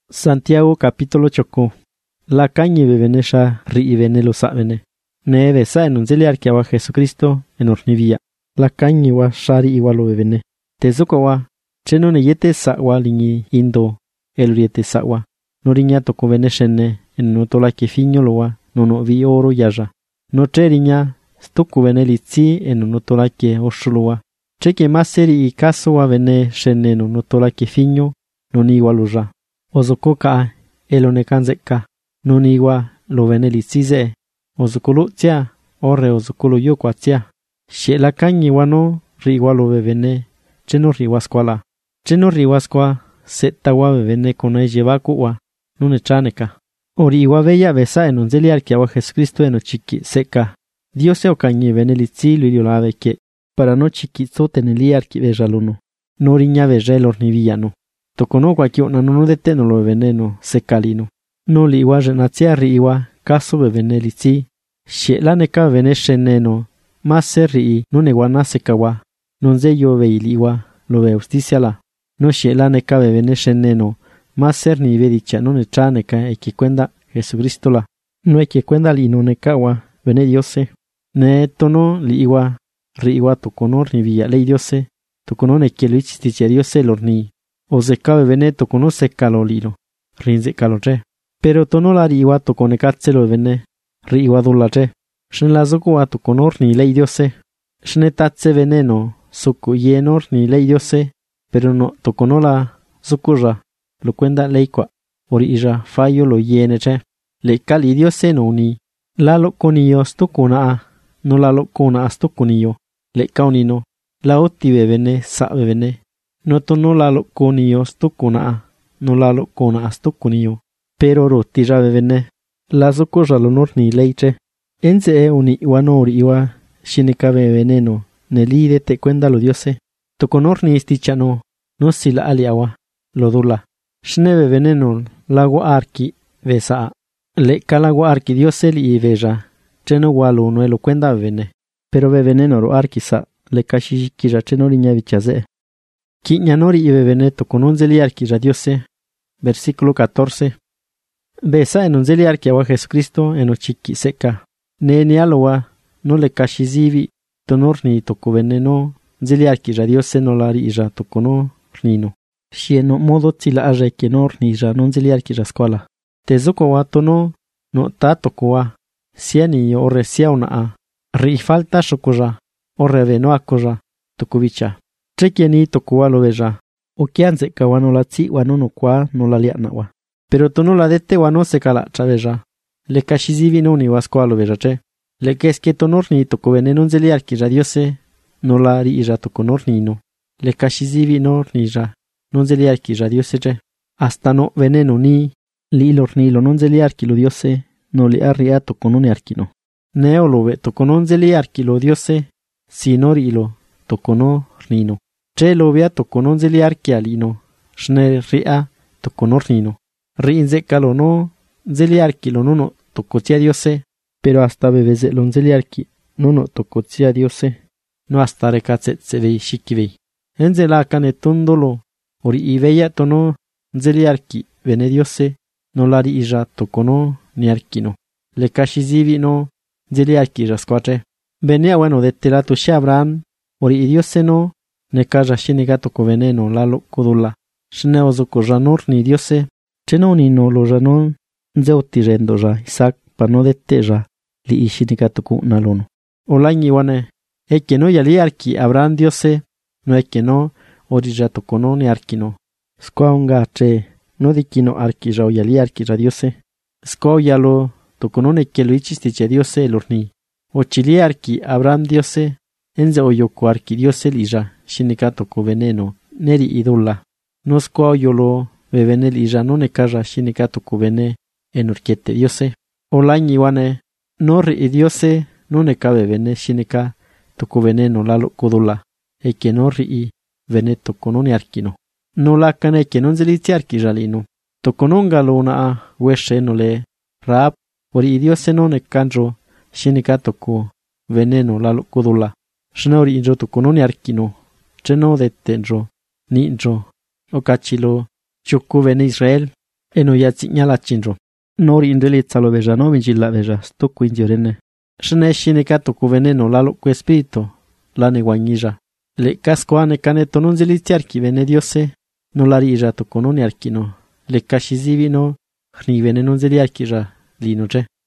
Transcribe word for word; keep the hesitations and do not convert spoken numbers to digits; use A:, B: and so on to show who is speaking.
A: Santiago capítulo chocó. La caña bebenesha ri benelo sabene. Neve sa en un zeliar que va Jesucristo en ornivia. La caña wa shari igualo bebene. Tezuko cheno ne yete sawa lingi indo el riete sawa. No riña toko beneshene en no tola que fiño loa no no vi oro yaya. No che riña stuku benelitzi en no tola que oshuloa. Che que más seri y caso wa bene shene no no tola que fiño no ni igualuja. Ozoko ka elone kanzeka no ni igua lo benelitzize. Ozokulu tia ore ozokulu yo kwatia. She la caña wano ri igualo bebene. Cheno riwaskwala. Cheno riwaskwa setawa bebene kona lleva kuwa. Nune chaneka. Ori iwa bella besa en un zeliar que agua Jesucristo en chiqui seca. Dios se ocañe benelitzi lo idiolave que para no chiquizo teneliar que veja luno. No riña veja el ornivillano. Tocono cualquier no no deteno lo veneno secalino. No li iwa renatia ri iwa caso bebenelitzi. She la neka venesheneno. Más serri no neguana secawa. Non ze yo veiliwa lo ve justicia la. No she la neka bebenesheneno. Más ser ni vedicha no ne chaneka e que cuenda Jesucristo la. No e que cuenda li no nekawa bene diose. Ne tono li iwa ri iwa toconor ni villa ley diose. Tocono ne que lo ichistiche diose lorni. O se cabe bene tocono se calolino. Rinze calore. Pero tono la ri iwa toconecátselo bene. Ri iwa dulare. Shen la zoko a toconor ni ley diose. Shne tatse veneno. Suku yenor ni ley diose. Pero no tocono la zukurra. Lo cuenta leikwa. Ori ija fallo lo yeneche. Le cali diose no uni. La lo conillo stokuna a. No la lo kona astokunillo. Le kaunino. La oti bebene sa bebene. No tono la lo conillo stokuna a. No la lo kona astokunillo. Pero roti ja bebene. La zokorra lo nor ni leiche. Ense e uni iwano ori iwa. Shinika bebeneno. Nelide te cuenta lo diose. Toconor ni istichano. No si la aliawa. Lo dula. Shnebe veneno lago arki vesa. Le calago arki dioseli y veja. Cheno walu no lo cuenta vene. Pero be veneno ro arkisa. Le kashikira cheno riña vichaze. Kiñanori y beveneto con un zeli arki diose. Versículo catorce. Besa en un zeli arki a Jesucristo en ochiqui seca. Ne ni aloa. No le kashizivi. Tonor ni toko veneno. Zeli arki diose no lari ija tokono rnino. Shieno modo tila aje kenor ni ja non zeliar ki raskwala. Tezoko wa tono no tato kwa. Siani yo ore siauna a. Ri falta shokuja. Ore veno akoja. Tokubicha. Trekieni tokuwa lo veja. O kianze kawano la tsi wano no kwa no la liana wa. Pero tono la dete wano se kala chaveja. Le kashizivi no ni waskwa lo veja che. Le keske tonor ni tokubene non zeliar ki radiose. No la ri ija tokonor ni no. Le kashizivi nor ni ja. Non zeliarki ja diose. Hasta no veneno ni li lor lo non zeliarki lo diose. No li arriato con un arquino. Neo lo ve to con un zeliarki lo diose. Sinori ilo tocono rnino. Che lo beato con un zeliarki alino. Shne ria tocono rnino. Rinze calo no zeliarki lo no tocotia diose. Pero hasta bebeze lo zeliarki no no tocotia diose. No hasta recatse se vei shikivei. Enze la canetondolo. Ori ibeya tono zeliarki vene diose no lari ija tokono ni arkino. Le kashizivi no zeliarki rasquache. Venea bueno de telato shabran. Ori diose no ne kaja shinigato ko veneno lalo kudula. Shneozo ko janor ni diose. Cheno ni no lo janon zeuti rendo ja Isaac pano de teja li ishinigato ku nalono. Olañi wane e que no yaliarki abran diose no e que no. Ori ja tokono ni arkino. Skwa unga che no dikino arki ja oyali arki ja diose. Skwa yalo tokono ne que lo ichistiche diose el orni. Ochili arki abran diose. Enze oyoko arki diose lija. Shinika toko veneno. Neri idula. No skwa yolo bebene lija no ne kaja shinika toko vene en orkiete diose. Olañi wane no ri diose no ne kabe vene shinika toko veneno lalo kudula. E que no ri veneto con un arquino. No la cane que non zeliti archi jalino. Tocononga lo una a weshe no le rap. Ori diose non e canjo shinikato ku veneno la kudula. Shnori injo tocononi arquino. Cheno de tenjo. Ninjo. Okachilo. Chuku vene Israel. eno yatsiña lachinro. Nori inrelitza lo bella no vinchila bella sto quindiorene. Shne shine kato ku veneno lalo ku espíritu la neguañilla. Le cascoane caneto non zelitiarki vene diose no larija to kononi arkino. Le kashizivino hni vene non zeliarki ja linoche.